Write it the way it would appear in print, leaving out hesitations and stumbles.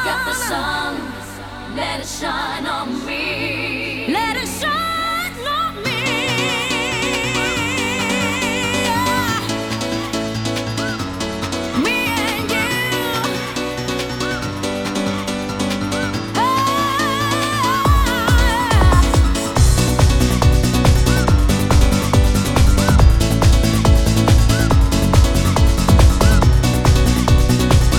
got the sun, let it shine on me.